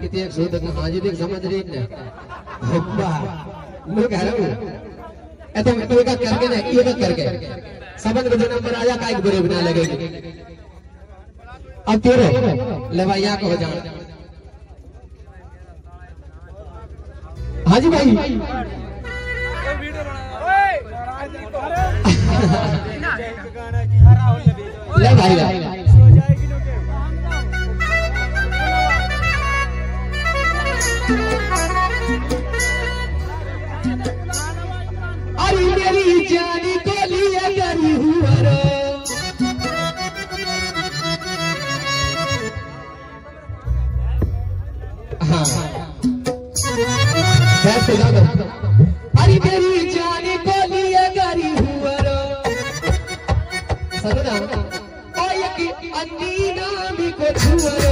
किती एक शोध हाजी देख समझ रही ने हब्बा लोग है तो एक करके ना एक करके समझ को जो नंबर आया का एक बुरे बना लगेगी अब तेरे लवाइया को हो जा हाजी भाई ले भाई अरे मेरी जानी को लिए करी हुआ रो हाँ अरे मेरी जानी को लिए करी हुआ रो सदा ओ यकी अन्नी नामी को छुआ रो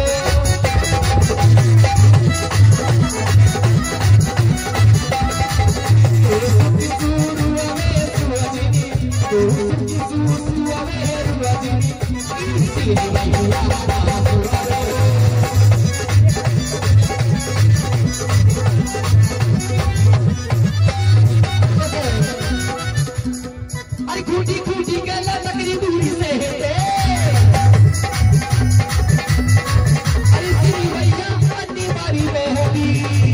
अरे खूटी खूटी गला लकड़ी दूरी से अरे तेरी भैया अन्नी बारी में होगी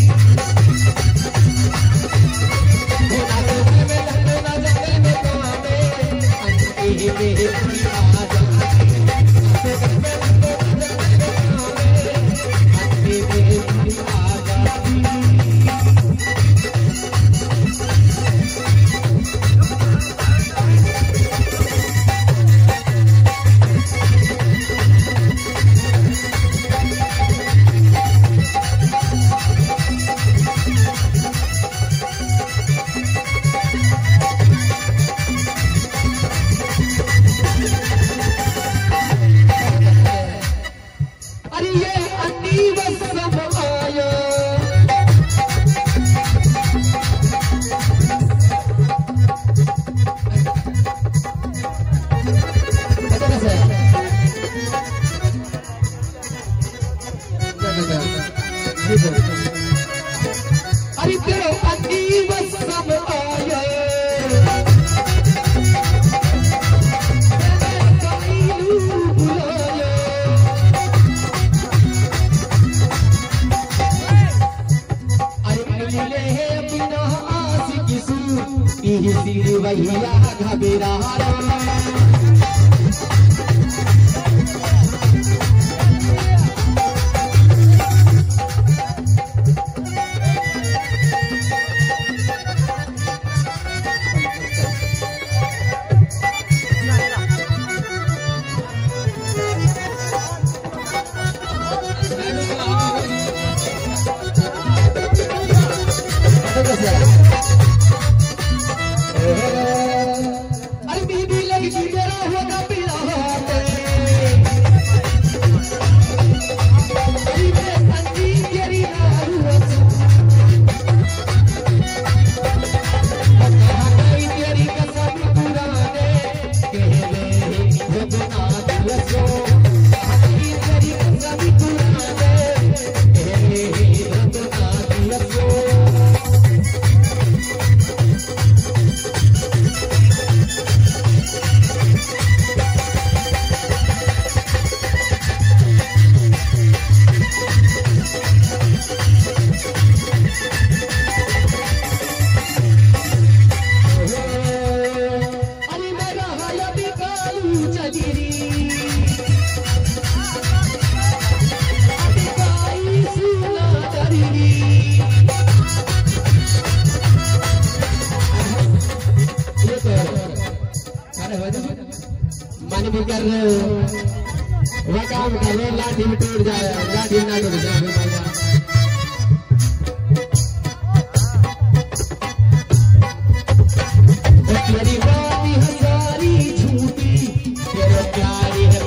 अरे तेरो अन्नी बस सब आया अरे मिले बिना आशिकी सू इसी भैया घबरा अरे बीबी लगी मेरा होगा पीला होते अरे मैं अन्नी तेरी नारू गई तेरी कसम पुराने कहले वो बना दिलसो तेरी कसम पुराने कहले वो बना दिलसो मन भी कर वह काम कर लाठी में टूट जाए लाठी ना टूट जाए तेरी बाती हजारी झूठी तेरे प्यारी है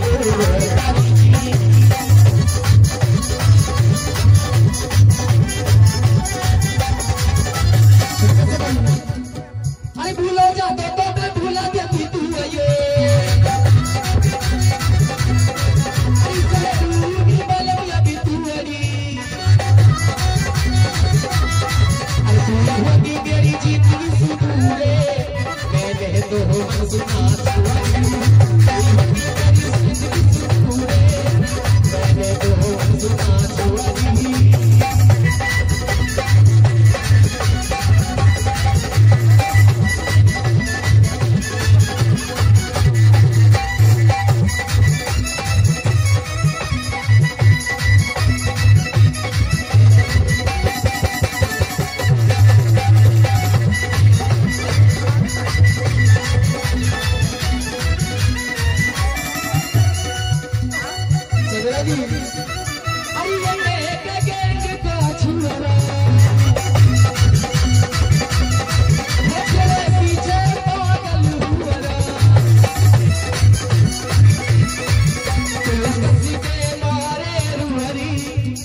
अरे भूलो जाते तो मैं भूला देती तू ये अरे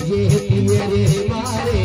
ये तेरे मारे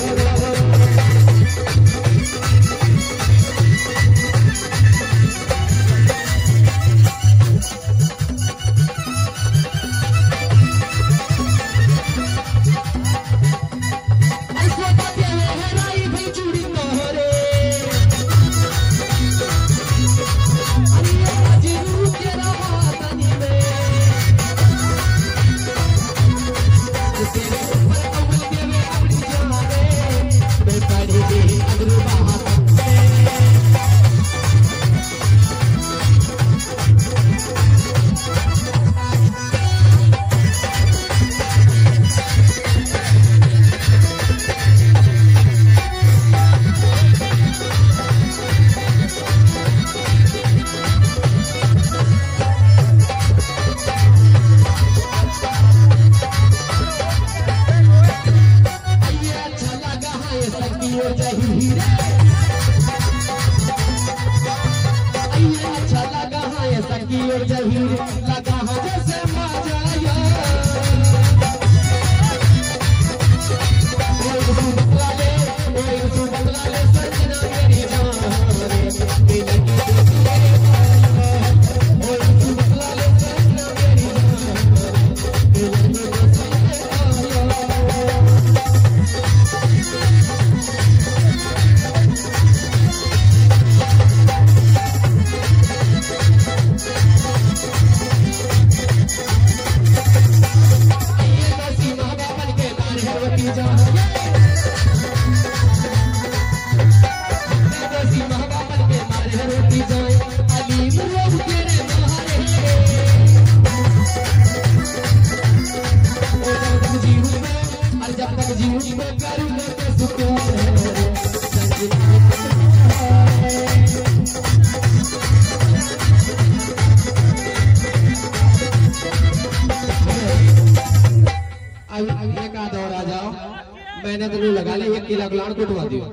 मैंने तो लगा लिया 1 किलो गुलान कुटवा दियो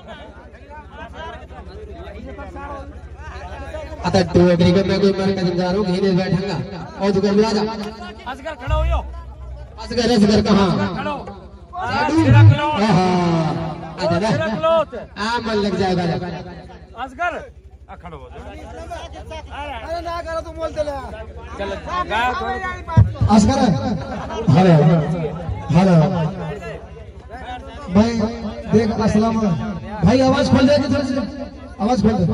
आता तो अग्री को मैं कोई मार का जा रहा हूं घेरे बैठांगा और तू कर जा असगर खड़ा हो यो असगर कहां खड़ो हां आजा ना आ मन लग जाएगा असगर खड़ो हो अरे ना करो तुम बोलते ले चल गाय असगर हेलो हेलो भाई देख अस्सलाम भाई आवाज खोल दे थोड़ी सी आवाज खोल दे